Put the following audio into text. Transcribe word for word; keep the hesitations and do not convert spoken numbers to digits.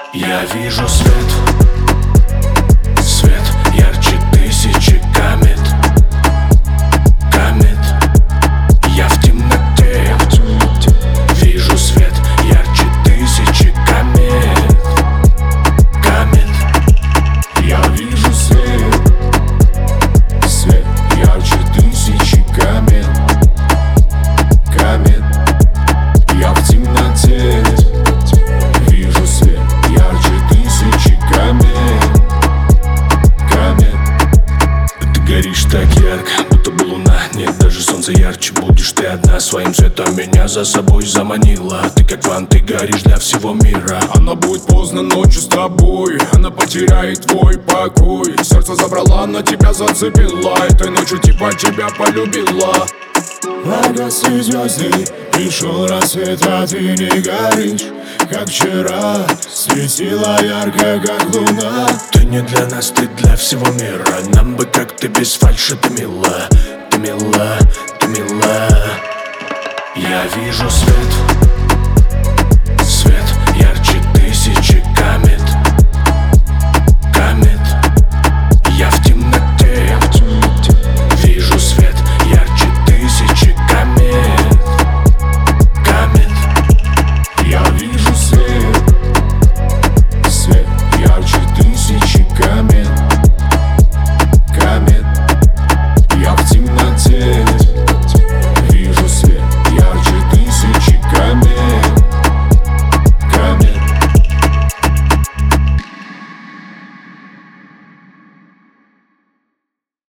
Я вижу свет, свет ярче тысячи комет, комет. Я в темноте, вижу свет ярче тысячи комет, комет. Я вижу свет, свет ярче тысячи комет, комет. Я в темноте вижу свет ярче тысячи комет, комет. Ты горишь так ярко, будто бы луна. Нет, даже солнце ярче. Будешь ты одна, своим светом меня за собой заманила. Ты как ван, ты горишь для всего мира. Она будет поздно ночью с тобой, она потеряет твой покой. Сердце забрала, на тебя зацепила, этой ночью типа тебя полюбила. Погасли звезды, пришел рассвет, а ты не горишь, как вчера, светила ярко, как луна. Ты не для нас, ты для всего мира. Нам бы как ты без фальши, ты мила, ты мила, ты мила. Я вижу свет,